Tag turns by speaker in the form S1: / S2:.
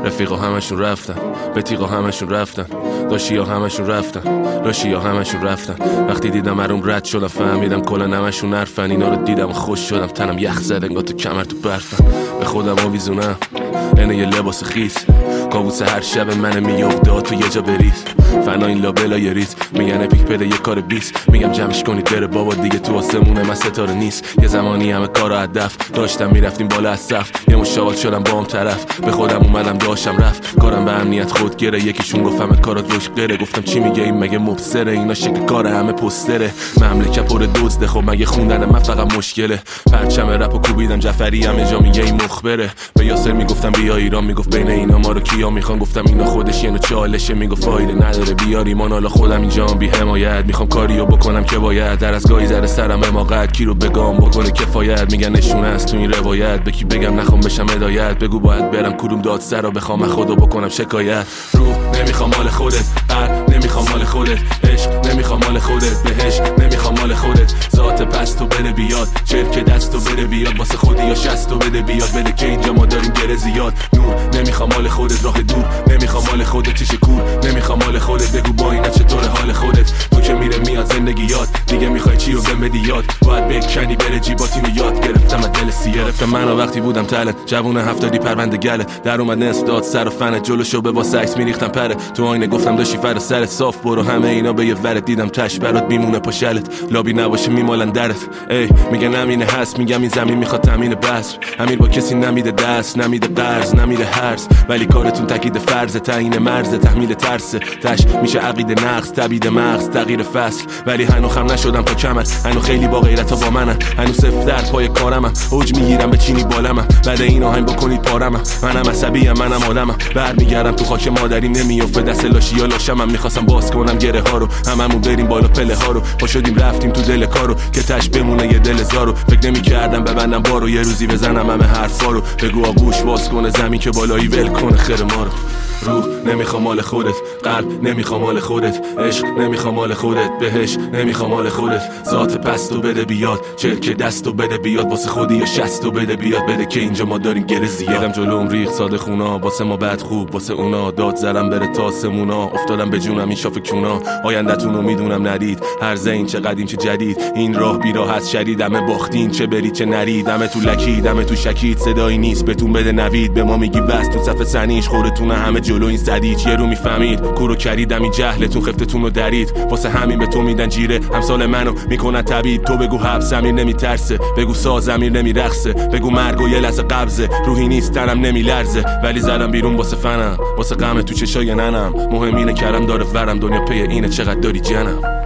S1: رفیقا همشون رفتن، بتیقا همشون رفتن، داشیا همشون رفتن، لاشیا همشون رفتن. وقتی دیدم هرون رد شدم فهمیدم کلا همشون نرفن. اینا رو دیدم خوش شدم، تنم یخ زد انگار تو کمر تو برفن. به خودم آویزونم اینه یه لباس خیس، کابوس هر شب من میفته تو یه جا بریز. فنا این لابلا یه ریز میگن اپیک پده یه کار 20. میگم جمعش کنید بره بابا دیگه تو آسمونه من ستاره نیست. یه زمانی همه کارا هدف داشتم میرفتیم بالا از صف، یه مشاول شدم با هم طرف. به خودم اومدم داشتم رفت کارم به امنیت خود گره. یکیشون گفت همه کارات روش گره، گفتم چی میگه این مگه مبصره؟ اینا شکل کار همه پستره، مملکت پر دزده. خب مگه خوندن من فقط مشکله؟ پرچم رپو کوبیدم جعفری همه جا میگه این مخبره. به یاسر میگفتم بیا ایران، میگفت بین اینا ما رو کیا میخوان. گفتم اینا خودش یه نوع چالشه، میگفت فایده نداره بیار ایمان. حالا خودم اینجام بی حمایت، میخوام کاریو بکنم که باید. در از گاهی ذره سرم حماقت، کی رو بگم بکنه کفایت. میگن نشونه است تو این روایت، به کی بگم نخوام بشم هدایت. بگو باید برم کدوم دادسر رو بخوام خودو بکنم شکایت. روح نمیخوام مال خودت، قلب نمیخوام مال خودت، عشق نمیخوام مال خودت، بهش نمیخوام مال خودت. ذات پستو بده بیاد، چرک دستو بده بیاد. واسه خودی یا شستو بده بیاد، بده که اینجا ما داریم گره زیاد. نور نمیخوام مال خودت، راه دور نمیخوام مال خودت. چه شکور نمیخوام مال خودت، بگو با اینا چطور حال خودت. تو که میره میاد زندگی یاد، دیگه میخوای چی رو بهم بدی یاد. باید بکنی بره جیباتینو یاد. گرفتم از دل سی، گرفتم منو وقتی بودم تلنت جوون 70 پرونده گله. در اومد نصف داد سر و فنت، جلوشو به واسه عکس میریختم پره. تو آینه گفتم داشتی فر سرت صاف برو، همه اینا به یه ورت. دیدم تش برات میمونه پاشلت، لابی نباشه میمالن درت. ای میگن امینه هست، میگم این زمین میخواد تامین بسر. امیر با کسی نمیده دست، نمیده قرض، نمیده هرس. ولی کارتون تاکید فرض، تعیین مرز، تحمیل ترس. تش میشه عقیده نقص، تبیید مغز، تغییر فصل. ولی هنو خم نشدم تا کمر، هنو خیلی با غیرتا با منم. هنو صفر در پای کارمم، اوج میگیرم به چینی بالمم. بعد این آهنگ بکنید پارمم، منم عصبیم منم آدمم. برمیگردم تو خاک مادریم، نمیافته دست لاشیا لاشمم. میخواستم باز کنم گره ها رو، هممون بریم بالا پله ها رو. با شدیم رفتیم تو دل کارو که تش بمونه یه دل زارو. فکر نمیکردم ببندم بارو، یه روزی بزنم همه حرفا رو. بگو آغوش باز کنه زمین که بالایی ول کنه خیر ما رو. روح نمیخوام مال خودت، قلب نمیخوام مال خودت، عشق نمیخوام مال خودت، بهش نمیخوام مال خودت. ذات پستو بده بیاد، چرک دستو بده بیاد. واسه خودی یا شستو بده بیاد، بده که اینجا ما داریم گره زیادم. جلوم ریخ ساده خونا، واسه ما بد خوب واسه اونا. داد زرم بره تا سمونا، افتادم به جونم این شاف کونا. آینده‌تونو میدونم ندید، هر زین چه قدیم چه جدید. این راه بی راه هست شدید، همه باختین چه برید چه نرید. همه تو لکید همه تو شکید، صدایی نیست بهتون بده نوید. به ما میگی بس تو صف سنیش، خودتون همه جلو این زدید. یه رو میفهمید کورو کریدم این جهلتون خفتتون رو درید. واسه همین به تو میدن جیره، همسال منو میکنن تبید. تو بگو حبس امیر نمیترسه، بگو ساز امیر نمیرقصه. بگو مرگ و یه لحظه قبضه، روحی نیست تنم نمیلرزه. ولی زدم بیرون واسه فنم، واسه غم تو چشای ننم. مهم اینه کرم داره ورم، دنیا پی اینه چقدر داری جنم.